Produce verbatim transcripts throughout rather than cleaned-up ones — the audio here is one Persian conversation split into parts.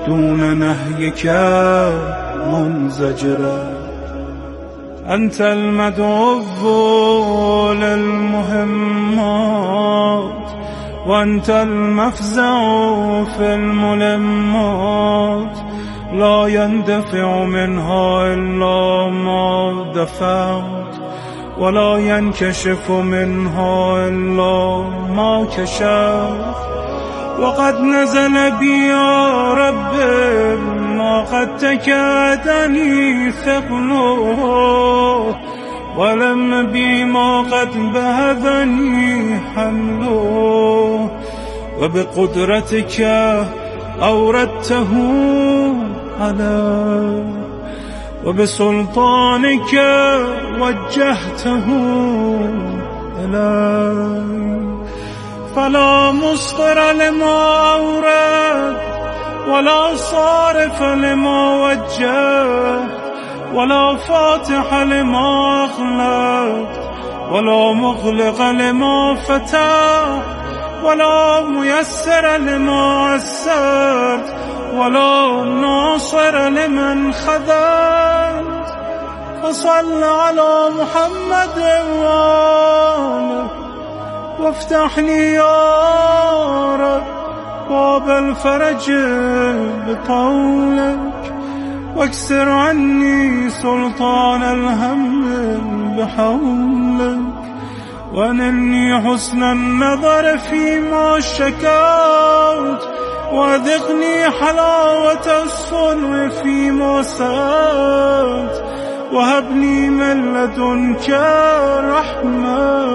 دون نهيك منزجرا. أنت المدعو للمهمات وأنت المفزع في الملمات، لا يندفع منها إلا ما دفعت ولا ينكشف منها إلا ما كشفت. وقد نزل بي يا رب ما قد تكادني ثقله، ولم بي ما قد بهذني حمله. وبقدرتك أوردته علي وبسلطانك وجهته إلي. فلا مصدر لما أورد ولا صارف لما وجه، ولا فاتح لما أغلق ولا مغلق لما فتح، ولا ميسر لما عسرت ولا ناصر لمن خذلت. فصل على محمد وآله وافتح لي يا رب باب الفرج بقولك، واكسر عني سلطان الهم بحولك. وانني حسن النظر فيما شكوت، وذقني حلاوة الصنع فيما سألت. وهبني من لدنك رحمة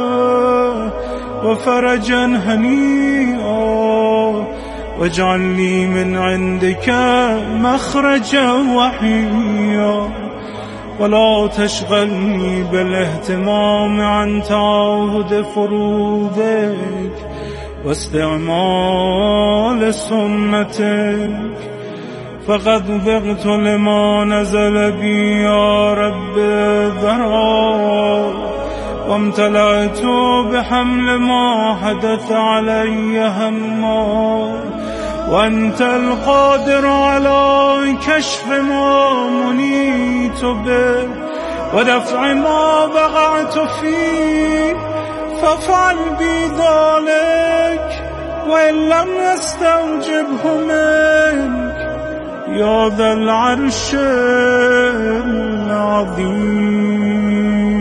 وفرجا هنيئا، واجعل لي من عندك مخرجا وحيا. ولا تشغلني بالاهتمام عن تعاهد فروضك واستعمال سنتك. فقد ذقت لما نزل بي يا رب ذرا، وامتلأت بحمل ما حدث علي هما. وأنت القادر على كشف ما منيت به ودفع ما وقعت فيه، فافعل بي ذلك وإن لم يستوجبه منك يا ذا العرش العظيم.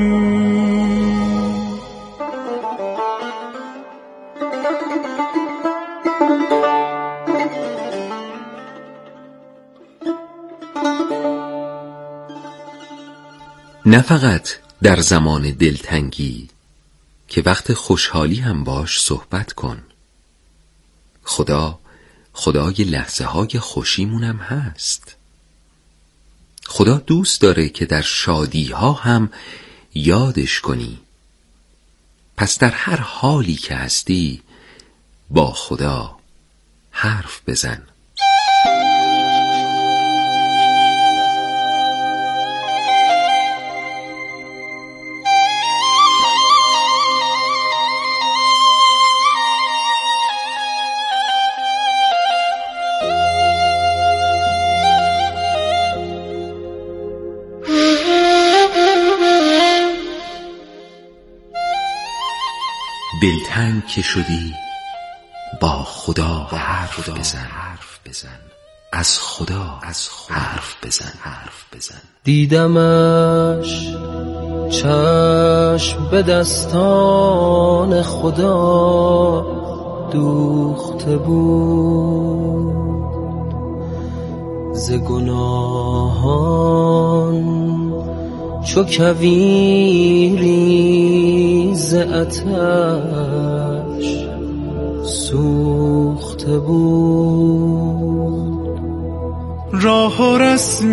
نه فقط در زمان دلتنگی که وقت خوشحالی هم باش صحبت کن. خدا خدای لحظه های خوشیمونم هست. خدا دوست داره که در شادی ها هم یادش کنی. پس در هر حالی که هستی با خدا حرف بزن. دلتنگ که شدی با خدا حرف بزن. از خدا از حرف بزن حرف بزن. دیدمش چشم به دستان خدا دوخته بود، ز گناهان چو کویری ز آتش سوخته بود. راه و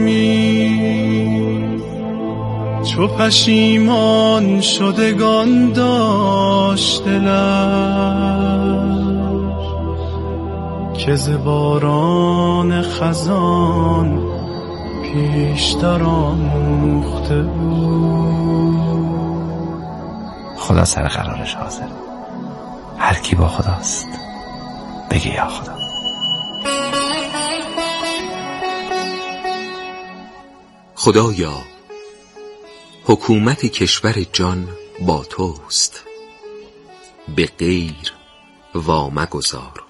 رسمی چو پشیمان شدگان داشت دلش، که ز باران خزان پیشتر آموخته بود. خدا سر قرارش حاضر. هر کی با خداست بگه یا خدا. خدایا حکومت کشور جان با توست، به غیر وامگذار.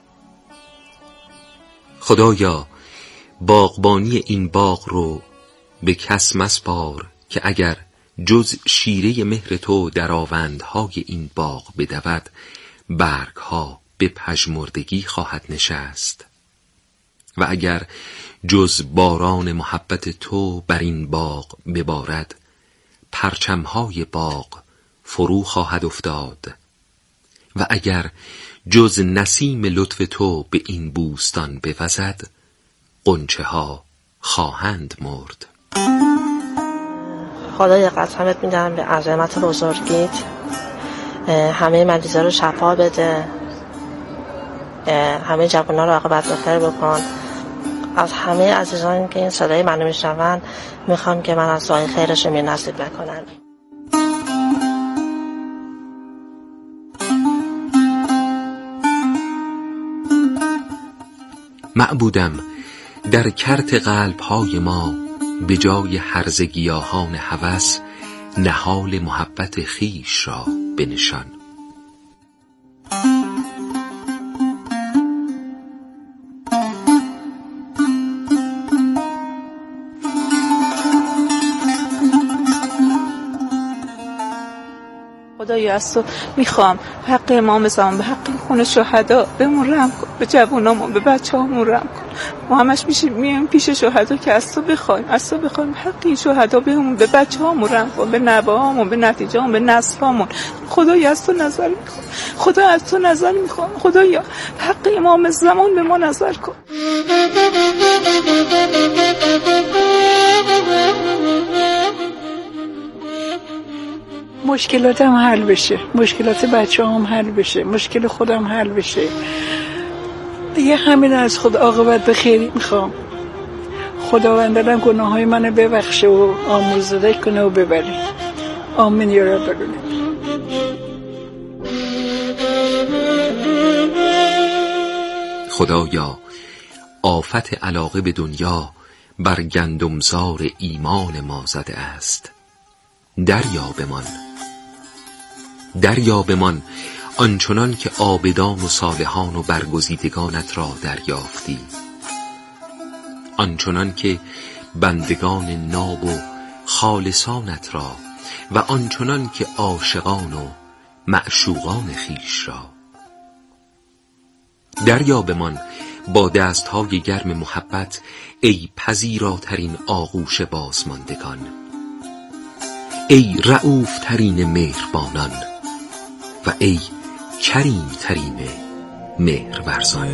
خدایا باغبانی این باغ رو به کس مسپار که اگر جز شیره مهر تو در آوندهای این باغ بدود، برگها به پژمردگی خواهد نشست و اگر جز باران محبت تو بر این باغ ببارد، پرچمهای باغ فرو خواهد افتاد و اگر جز نسیم لطف تو به این بوستان بوزد، غنچه ها خواهند مرد. خدایا قسمت میدم به عظمت بزرگیت، همه مریضا رو شفا بده، همه جوانان رو عاقبت بخیر بکن. از همه عزیزان که این صدای منو میشنون میخوام که من از دعای خیرش می نصیب بکنن. معبودم در کرت قلب‌های ما به جای هرزه گیاهان هوس، نهال محبت خیش را بنشان. خدایا از تو میخوام حق امام زمان، به حق این خون شهدا بهمون رحم کن، به جوانامون به بچه‌هامون رحم کن. ما همش میشیم میایم پیش شهدا که از تو بخوایم، از تو بخوایم حق این شهدا بهمون، به بچه‌هامون رحم کن، به نوه‌هامون، به نتیجه‌هامون، به نسل‌هامون. خدایا از تو نظر میخوام، خدا از تو نظر میخوام. خدایا حق امام زمان به ما نظر کن. مشکلاتم حل بشه، مشکلات بچه هم حل بشه، مشکل خودم حل بشه دیگه. همین از خود عاقبت به خیری میخوام. خداوندم گناه های منو ببخشه و آمرزاده کنه و ببره. آمین یا رب العالمین. خدایا آفت علاقه به دنیا بر گندمزار ایمان ما زده است. دریابمان دریابمان آنچنان که عابدان و صالحان و برگزیدگانت را دریافتی، آنچنان که بندگان ناب و خالصانت را و آنچنان که عاشقان و معشوقان خیش را. دریابمان با دستهای گرم محبت ای پذیراترین آغوش بازماندگان، ای رؤوف ترین مهربانان و ای کریم ترین مهرورزان.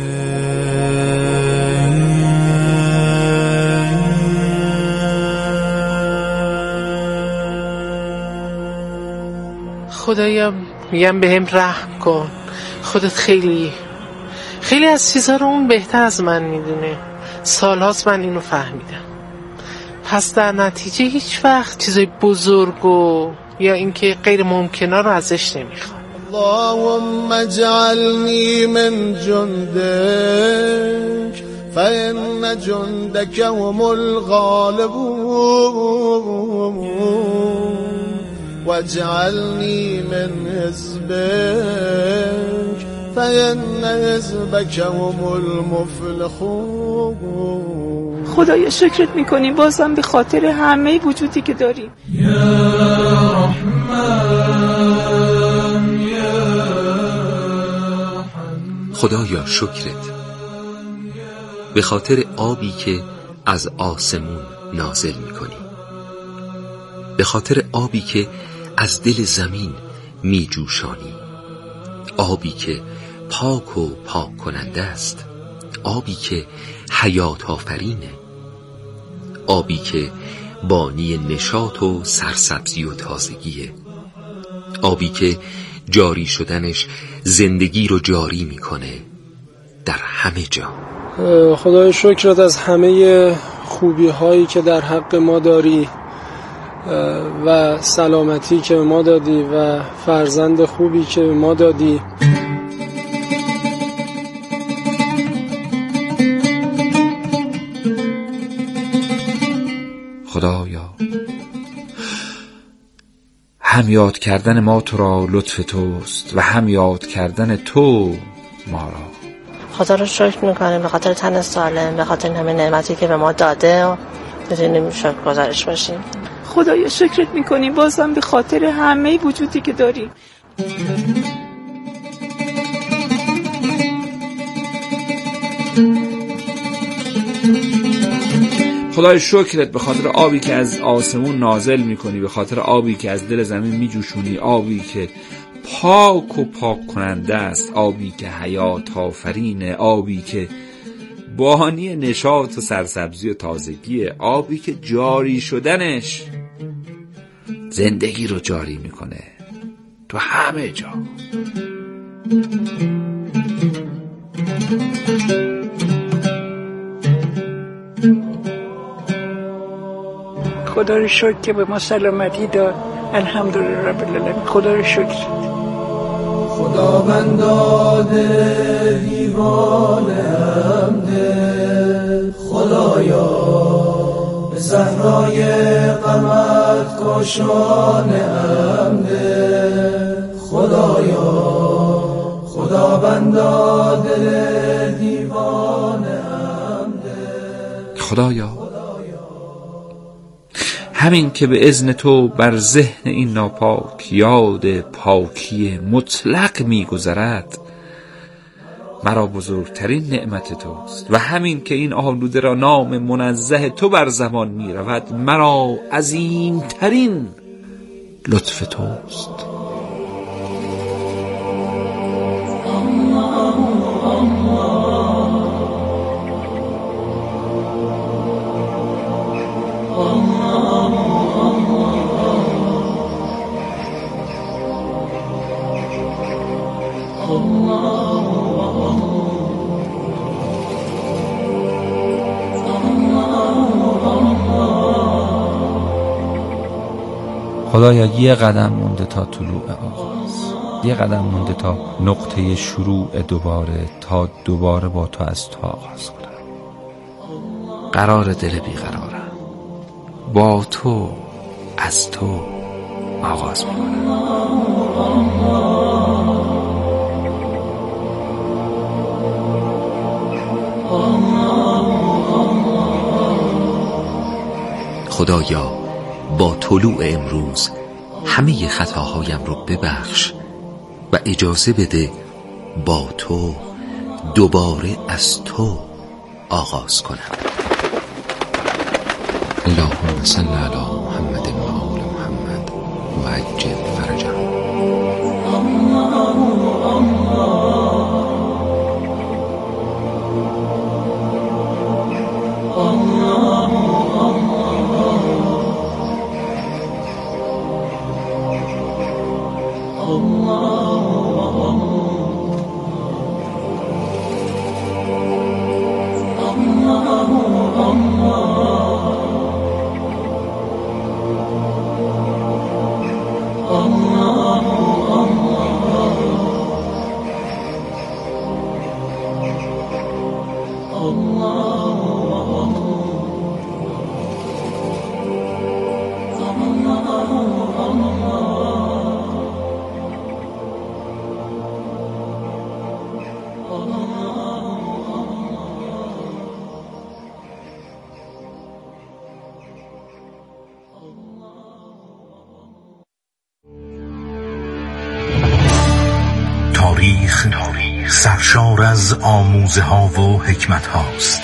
خدایا میگم به هم رحم کن، خودت خیلی خیلی از چیزا رو اون بهتر از من میدونه. سالهاست من اینو فهمیدم، پس در نتیجه هیچ وقت چیزای بزرگ و یا اینکه غیر ممکنه رو ازش نمیخوام. اللهم اجعلنی من جندک فإن جندك هم الغالبون واجعلنی من حزبک فإن حزبك هم المفلحون. خدایا شکرت میکنیم بازم به خاطر همه وجودی که داریم. یا رحمان یا خدایا شکرت به خاطر آبی که از آسمون نازل میکنی، به خاطر آبی که از دل زمین میجوشانی، آبی که پاک و پاک کننده است، آبی که حیات آفرینه، آبی که بانی نشاط و سرسبزی و تازگیه، آبی که جاری شدنش زندگی رو جاری میکنه در همه جا. خدای شکرت از همه خوبی هایی که در حق ما داری و سلامتی که ما دادی و فرزند خوبی که ما دادی. خدایا هم یاد کردن ما تو را لطف توست و هم یاد کردن تو ما را. خدا رو شکر میکنیم به خاطر تن سالم، به خاطر همه نعمتی که به ما داده و بتونیم شکر گزارش باشیم. خدایا شکرت میکنیم بازم به خاطر همه وجودی که داریم. خدای شکرت به خاطر آبی که از آسمون نازل میکنی، به خاطر آبی که از دل زمین میجوشونی، آبی که پاک و پاک کننده است، آبی که حیات آفرینه، آبی که بانی نشاط و سرسبزی و تازگی، آبی که جاری شدنش زندگی رو جاری میکنه تو همه جا. خدا رو شکر که به ما سلامتی داد. الحمدلله رب العالمین. خدا رو شکر. خدا بنداده دیوانم ده، خدایا به صحرای غمت کاشانم ده، خدایا خدا بنداده دیوانم ده. خدایا همین که به اذن تو بر ذهن این ناپاک یاد پاکی مطلق می‌گذرد، مرا بزرگترین نعمت توست، و همین که این آلوده را نام منزه تو بر زبان می‌رود، مرا عظیمترین لطف توست. خدایا یه قدم مونده تا طلوع آغاز، یه قدم مونده تا نقطه شروع دوباره، تا دوباره با تو از تو آغاز کنم. قرار دل بیقرارم، با تو از تو آغاز میکنم. خدایا با طلوع امروز همه خطاهایم رو ببخش و اجازه بده با تو دوباره از تو آغاز کنم. اللهم صل علی محمد و آل محمد و عجل فرجهم. تاریخ سرشار از آموزه ها و حکمت هاست.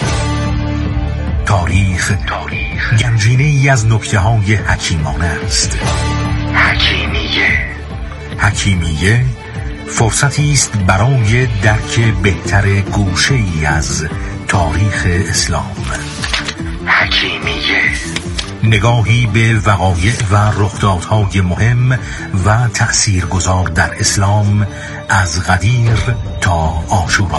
تاریخ گنجینه ای از نکته های حکیمانه است. حکیمیه حکیمیه فرصتی است برای درک بهتر گوشه ای از تاریخ اسلام. حکیمیه نگاهی به وقایع و رخدادهای مهم و تأثیرگذار در اسلام از قدیر تا عاشورا.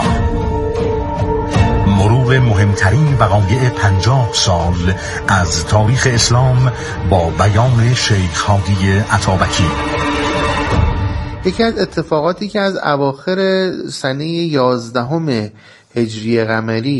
مرور مهمترین وقایع پنجاه سال از تاریخ اسلام با بیان شیخ هادی عطابکی. یکی از اتفاقاتی که از اواخر سنه یازدهم هجری قمری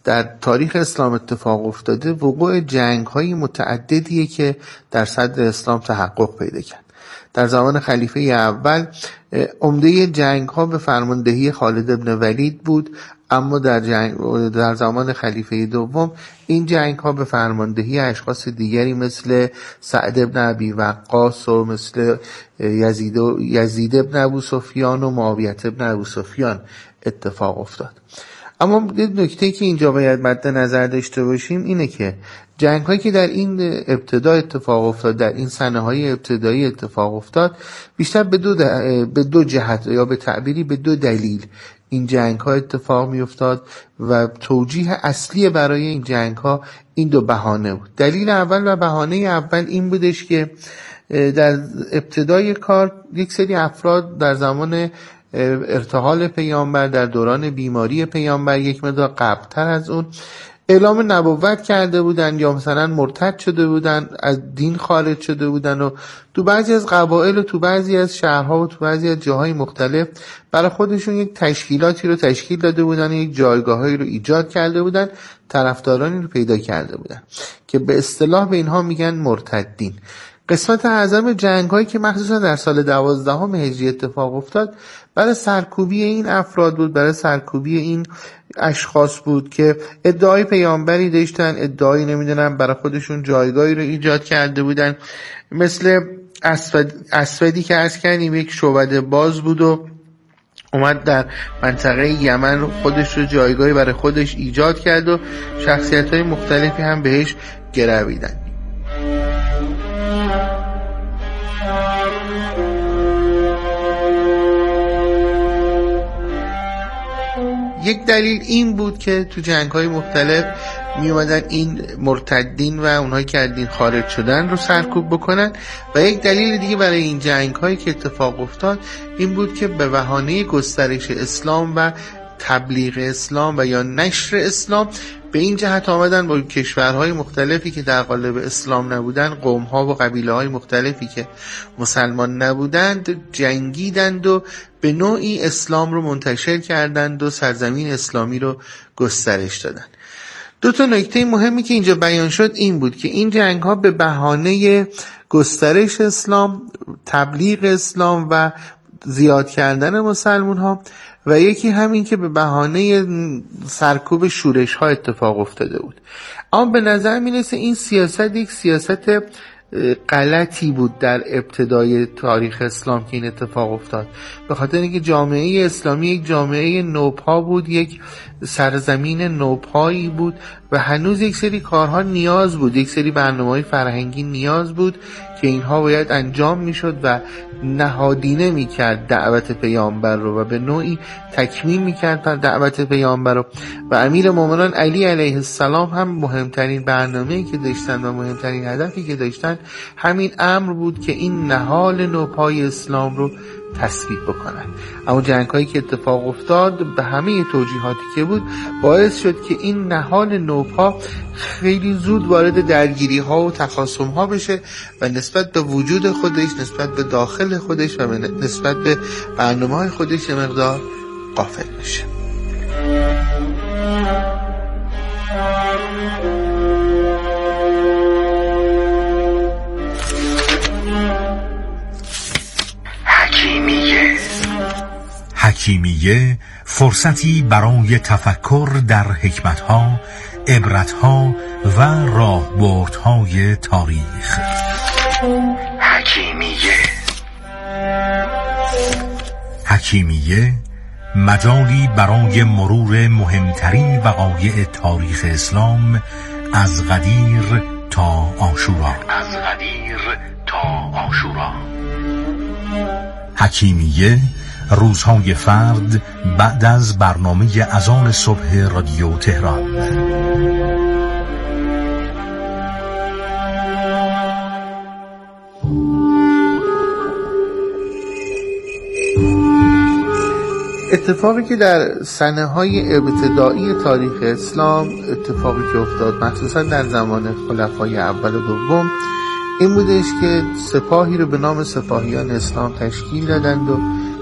در تاریخ اسلام اتفاق افتاده وقوع جنگ‌های متعددیه که در صدر اسلام تحقق پیدا کرد. در زمان خلیفه اول عمده جنگ‌ها به فرماندهی خالد بن ولید بود، اما در جنگ در زمان خلیفه دوم این جنگ‌ها به فرماندهی اشخاص دیگری مثل سعد بن ابی وقاص و مثل یزید و یزید بن ابو سفیان و معاویه بن ابو سفیان اتفاق افتاد. اما نکته که اینجا باید مد نظر داشته باشیم اینه که جنگ هایی که در این ابتدا اتفاق افتاد، در این سنه های ابتدایی اتفاق افتاد، بیشتر به دو, به دو جهت یا به تعبیری به دو دلیل این جنگ ها اتفاق می افتاد و توجیه اصلی برای این جنگ ها این دو بهانه بود. دلیل اول و بهانه اول این بودش که در ابتدای کار یک سری افراد در زمان ارتحال پیامبر، در دوران بیماری پیامبر، یک مقدار قبل‌تر از اون اعلام نبوت کرده بودن یا مثلا مرتد شده بودن، از دین خارج شده بودن و تو بعضی از قبایل و تو بعضی از شهرها و تو بعضی از جاهای مختلف برای خودشون یک تشکیلاتی رو تشکیل داده بودن، یک جایگاهایی رو ایجاد کرده بودن، طرفدارانی رو پیدا کرده بودن که به اصطلاح به اینها میگن مرتدین. قسمت اعظم جنگ هایی که مخصوصا در سال دوازدهم هجری اتفاق افتاد برای سرکوبی این افراد بود، برای سرکوبی این اشخاص بود که ادعای پیامبری داشتن، ادعای نمیدونم برای خودشون جایگاهی رو ایجاد کرده بودن، مثل اسود اسودی که عرض کردیم یک شعبده باز بود و اومد در منطقه یمن خودش رو جایگاهی برای خودش ایجاد کرد و شخصیت‌های مختلفی هم بهش گرویدن. یک دلیل این بود که تو جنگ‌های مختلف می اومدن این مرتدین و اونهایی که از دین خارج شدن رو سرکوب بکنن و یک دلیل دیگه برای این جنگ‌هایی که اتفاق افتاد این بود که به بهانه گسترش اسلام و تبلیغ اسلام و یا نشر اسلام به این جهت آمدن با کشورهای مختلفی که در قالب اسلام نبودن، قوم‌ها و قبیله‌های مختلفی که مسلمان نبودند جنگیدند و به نوعی اسلام رو منتشر کردند و سرزمین اسلامی رو گسترش دادند. دو تا نکته مهمی که اینجا بیان شد این بود که این جنگ‌ها به بهانه گسترش اسلام، تبلیغ اسلام و زیاد کردن مسلمان‌ها و یکی همین که به بهانه سرکوب شورش ها اتفاق افتاده بود. اما به نظر میرسه این سیاست یک سیاست غلطی بود در ابتدای تاریخ اسلام که این اتفاق افتاد، به خاطر اینکه جامعه اسلامی یک جامعه نوپا بود، یک سرزمین نوپایی بود و هنوز یک سری کارها نیاز بود، یک سری برنامه‌های فرهنگی نیاز بود که اینها باید انجام میشد و نهادینه میکرد دعوت پیامبر رو و به نوعی تکمیل میکرد دعوت پیامبر رو. و امیر مومنان علی علیه السلام هم مهمترین برنامه‌ای که داشتن و مهمترین هدفی که داشتن همین امر بود که این نهال نوپای اسلام رو تثبیت بکنن. اما جنگ‌هایی که اتفاق افتاد به همه توجیهاتی که بود باعث شد که این نهال نوپا خیلی زود وارد درگیری‌ها و تخاصم‌ها بشه و نسبت به وجود خودش، نسبت به داخل خودش و نسبت به برنامه‌های خودش یه مقدار غافل بشه. حکیمیه حکیمیه فرصتی برای تفکر در حکمتها، عبرتها و راهبردهای تاریخ. حکیمیه حکیمیه مجالی برای مرور مهمترین وقایع تاریخ اسلام از غدیر تا عاشورا. از غدیر تا عاشورا. حکیمیه روزهای فرد بعد از برنامه اذان صبح رادیو تهران. اتفاقی که در سنه های ابتدایی تاریخ اسلام اتفاقی که افتاد مخصوصا در زمان خلفای اول و دوم این بودش که سپاهی رو به نام سپاهیان اسلام تشکیل دادند و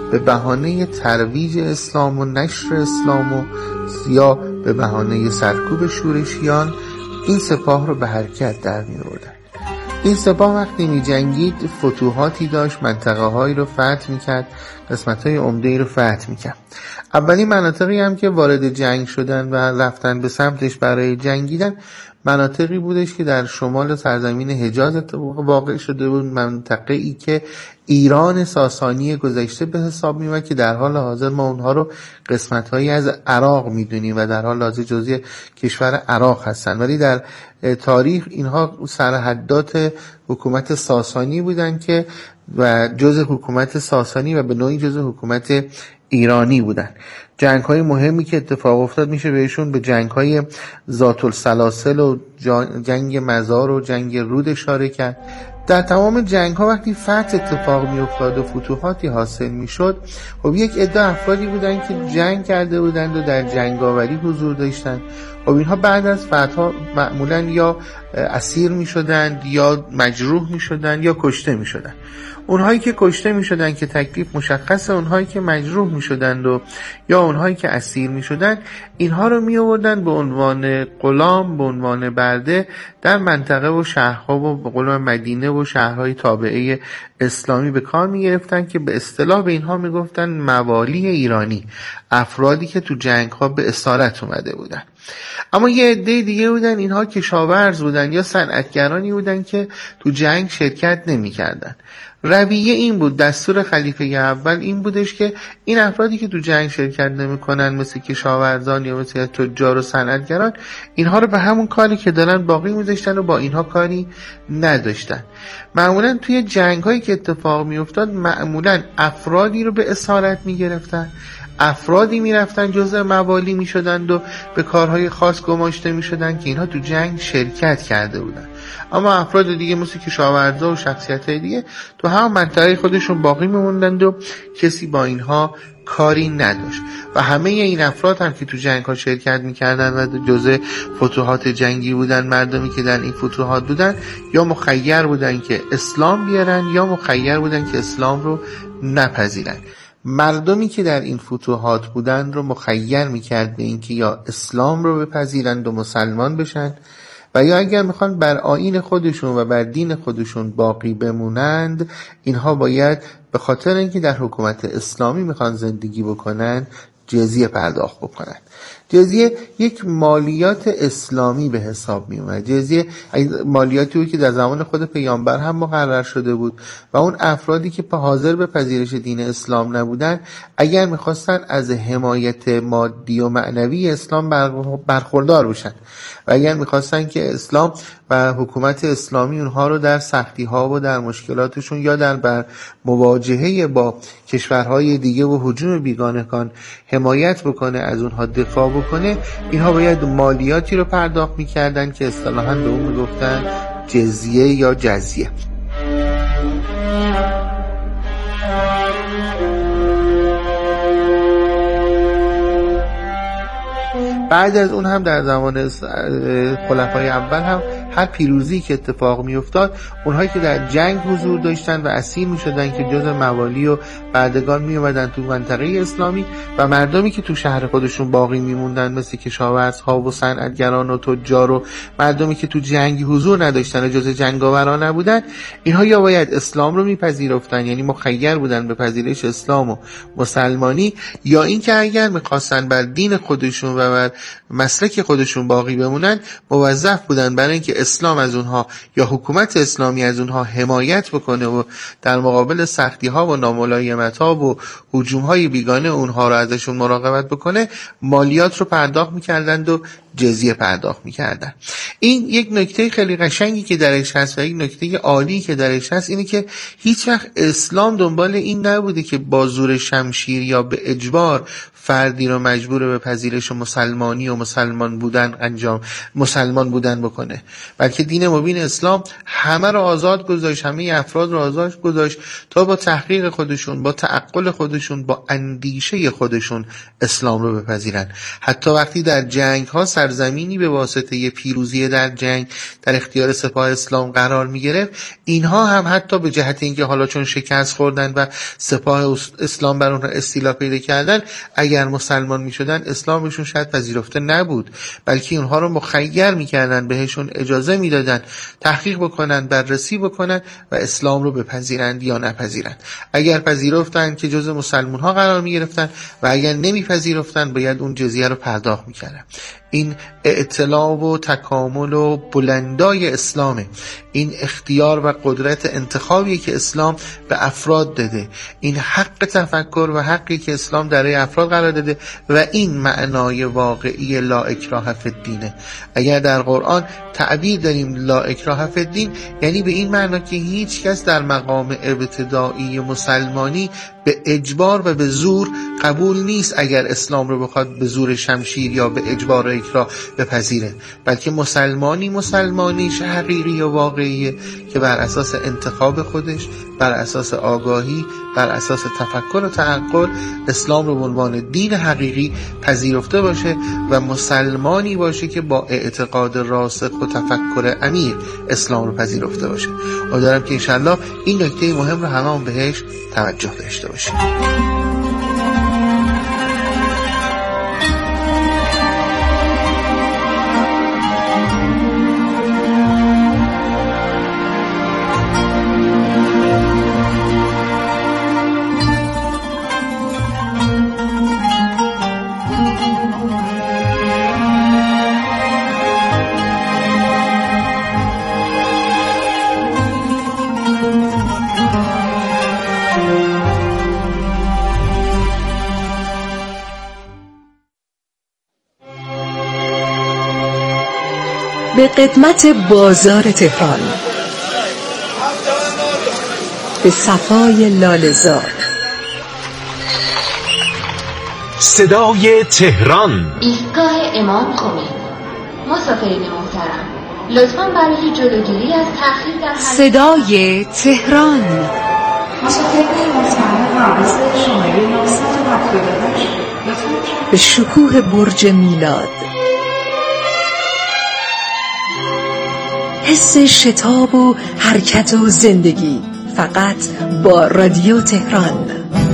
به بهانه ترویج اسلام و نشر اسلام و یا به بهانه سرکوب شورشیان این سپاه رو به حرکت در می آوردن. این سپاه وقتی می جنگید فتوحاتی داشت، منطقه هایی رو فتح می کرد، قسمت های عمده رو فتح می کرد. اولین مناطقی هم که وارد جنگ شدن و رفتن به سمتش برای جنگیدن مناطقی بودش که در شمال سرزمین حجاز واقع شده بود، منطقه ای که ایران ساسانی گذشته به حساب میاد که در حال حاضر ما اونها رو قسمت هایی از عراق میدونیم و در حال حاضر جزء کشور عراق هستن، ولی در تاریخ اینها سرحدات حکومت ساسانی بودن که و جزء حکومت ساسانی و به نوعی جزء حکومت ایرانی بودن. جنگ های مهمی که اتفاق افتاد میشه بهشون به جنگ های ذات السلاسل و جنگ مزار و جنگ رود اشاره کرد. در تمام جنگ ها وقتی فتح اتفاق می افتاد و فتوحاتی حاصل می شد، خب یک عده افرادی بودن که جنگ کرده بودند و در جنگاوری حضور داشتند. خب اینها بعد از فتح ها معمولا یا اسیر می شدند یا مجروح می شدند یا کشته می شدند. اونهایی که کشته می شدند که تکلیف مشخصه، اونهایی که مجروح می شدند و یا اونهایی که اسیر می شدند، اینها رو می آوردن به عنوان غلام، به عنوان برده در منطقه و شهرها و به قول مدینه و شهرهای تابعه اسلامی به کار می گرفتن که به اصطلاح به اینها می گفتن موالی ایرانی، افرادی که تو جنگ ها به اسارت اومده بودن. اما یه عده دیگه بودن، اینها کشاورز بودن یا صنعتگرانی بودن که تو جنگ شرکت نمی کردن. رویه این بود، دستور خلیفه اول این بودش که این افرادی که تو جنگ شرکت نمی کنن مثل کشاورزان یا مثل تجار و صنعتگران، اینها رو به همون کاری که دارن باقی میذاشتن و با اینها کاری نداشتن. معمولا توی جنگ هایی که اتفاق می افتاد معمولا افرادی رو به اسارت می گرفتن، افرادی می رفتن جزء موالی می شدند و به کارهای خاص گماشته می شدن که اینها تو جنگ شرکت کرده بودن. اما افراد دیگه مثل کشاورزا و شخصیت‌های دیگه تو هم منطقه خودشون باقی می‌موندند و کسی با اینها کاری نداشت. و همه این افراد هم که تو جنگ‌ها شرکت می‌کردن و جزء فتوحات جنگی بودن، مردمی که در این فتوحات بودن یا مخیر بودن که اسلام بیارن یا مخیر بودن که اسلام رو نپذیرن. مردمی که در این فتوحات بودن رو مخیر می‌کرد به اینکه یا اسلام رو بپذیرند و مسلمان بشن و یا اگر میخوان بر آیین خودشون و بر دین خودشون باقی بمونند، اینها باید به خاطر اینکه در حکومت اسلامی میخوان زندگی بکنن جزیه پرداخت بکنن. جزیه یک مالیات اسلامی به حساب می اومد. جزیه مالیاتی بود که در زمان خود پیامبر هم مقرر شده بود و اون افرادی که حاضر به پذیرش دین اسلام نبودن، اگر میخواستن از حمایت مادی و معنوی اسلام برخوردار بشن و اگر میخواستن که اسلام و حکومت اسلامی اونها رو در سختی ها و در مشکلاتشون یا در بر مواجهه با کشورهای دیگه و هجوم بیگانگان حمایت بکنه، از اونها دفاع بکنه، اینها باید مالیاتی رو پرداخت میکردن که اصطلاحاً به اون میگفتن جزیه یا جزیه. بعد از اون هم در زمان خلفای اول هم هر پیروزی که اتفاق می افتاد، اونهایی که در جنگ حضور داشتن و اسیر می شدن که جز موالی و بردگان می اومدن تو منطقه اسلامی و مردمی که تو شهر خودشون باقی می موندن مثل کشاورزها و صنعتگران و تجار و مردمی که تو جنگی حضور نداشتن و جز جنگاوران نبودن، اینها یا باید اسلام رو میپذیرفتن، یعنی مخیر بودن به پذیرش اسلام و مسلمانی، یا اینکه اگر میخواستن بر دین خودشون و بر مسلک خودشون باقی بمونن، موظف بودن برای اینکه اسلام از اونها یا حکومت اسلامی از اونها حمایت بکنه و در مقابل سختی ها و ناملایمت ها و هجوم های بیگانه اونها رو ازشون مراقبت بکنه، مالیات رو پرداخت میکردند و جزیه پرداخت میکردن. این یک نکته خیلی قشنگی که درش هست و یک نکته عالی که درش هست اینه که هیچ وقت اسلام دنبال این نبوده که با زور شمشیر یا به اجبار فردی رو مجبور به پذیرش مسلمانی و مسلمان بودن انجام مسلمان بودن بکنه، بلکه دین مبین اسلام همه رو آزاد گذاشت، همه افراد رو آزاد گذاشت تا با تحقیق خودشون، با تعقل خودشون، با اندیشه خودشون اسلام رو بپذیرن. حتی وقتی در جنگ ها سر سرزمینی به واسطه پیروزی در جنگ در اختیار سپاه اسلام قرار می گرفت، اینها هم حتی به جهت اینکه حالا چون شکست خوردن و سپاه اسلام بر اونها استیلا پیدا کردن، اگر مسلمان می شدن اسلامشون شاید پذیرفته نبود، بلکه اونها رو مخیر می کردن، بهشون اجازه می دادن تحقیق بکنن، بررسی بکنن و اسلام رو بپذیرند یا نپذیرند. اگر پذیرفتن که جز مسلمان ها قرار می گرفتن و اگر نمی پذیرفتن باید اون جزیه رو پرداخت می کردن. این اطلاع و تکامل و بلندای اسلامه، این اختیار و قدرت انتخابی که اسلام به افراد داده، این حق تفکر و حقی که اسلام درای افراد قرار داده و این معنای واقعی لا اکراه فی الدینه. اگر در قرآن تعبیر داریم لا اکراه فی الدین، یعنی به این معنا که هیچ کس در مقام ابتدایی مسلمانی به اجبار و به زور قبول نیست اگر اسلام رو بخواد به زور شمشیر یا به اجبار و اکراه بپذیره، بلکه مسلمانی مسلمانیش حقیقی و واقعیه که بر اساس انتخاب خودش، بر اساس آگاهی، بر اساس تفکر و تعقل اسلام رو به عنوان دین حقیقی پذیرفته باشه و مسلمانی باشه که با اعتقاد راسخ و تفکر عمیق اسلام رو پذیرفته باشه. امیدوارم که انشالله این نکته مهم رو هممون بهش توجه داشته باشیم. به قدمت بازار تهران، به صفای لاله‌زار، صدای تهران، ایستگاه امام خمینی. مسافرین محترم، لطفاً برای جلوگیری از تأخیر در صدای تهران، مسافرین محترم حواس شماره نهصد و هفتاد و هشت به شکوه برج میلاد، حس شتاب و حرکت و زندگی فقط با رادیو تهران.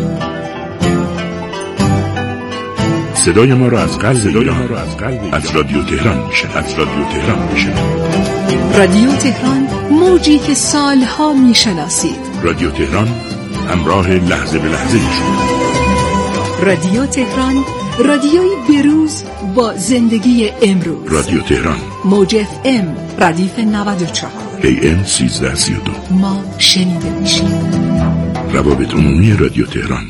صدای ما را از قلب ایران از رادیو تهران میشه از رادیو تهران میشه رادیو تهران، موجی که سالها میشناسید. رادیو تهران، همراه لحظه به لحظه شما. رادیو تهران، رادیوی بروز با زندگی امروز. رادیو تهران، موج اف ام ردیف نود و چهار، ای ام سیزده سی و دو. ما شنیده میشیم. روابط عمومی رادیو تهران.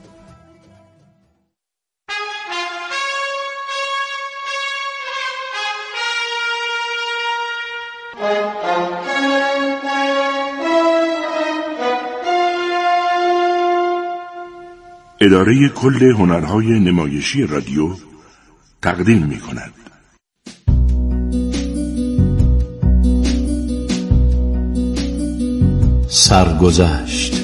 اداره کل هنرهای نمایشی رادیو تقدیم می کند. سرگذشت،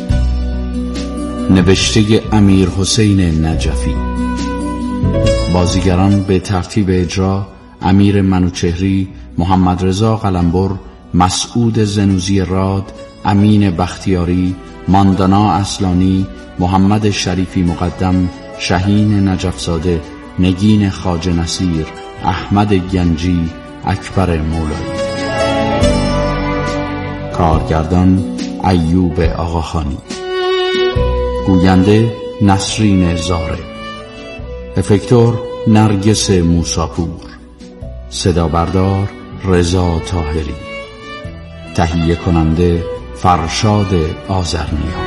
نوشته امیر حسین نجفی. بازیگران به ترتیب اجرا: امیر منوچهری، محمد رضا قلمبر، مسعود زنوزی راد، امین بختیاری، ماندانا اصلانی، محمد شریفی مقدم، شهین نجفزاده، نگین خواجه نصیر، احمد گنجی، اکبر مولایی. کارگردان ایوب آقاخانی. گوینده نسرین زاره. افکتور نرگس موساپور. صدا بردار رضا طاهری. تهیه کننده فرشاد آذرنیا.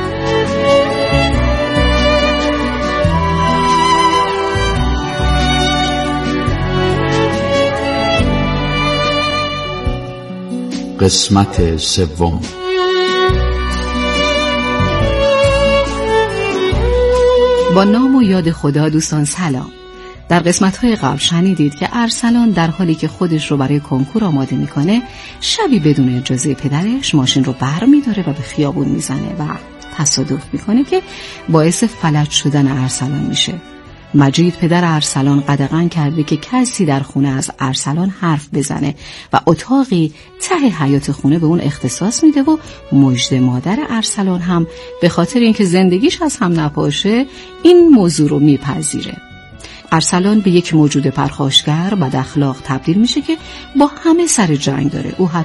قسمت سوم. با نام و یاد خدا دوستان سلام. در قسمت‌های قبل شنیدید که ارسلان در حالی که خودش رو برای کنکور آماده میکنه، شبی بدون اجازه پدرش ماشین رو بر میداره و به خیابون میزنه و تصادف میکنه که باعث فلج شدن ارسلان میشه. مجید پدر ارسلان قدغن کرده که کسی در خونه از ارسلان حرف بزنه و اتاقی ته حیاط خونه به اون اختصاص میده و مژد مادر ارسلان هم به خاطر اینکه زندگیش از هم نپاشه این موضوع رو میپذیره. ارسلان به یک موجود پرخاشگر بد اخلاق تبدیل میشه که با همه سر جنگ داره. او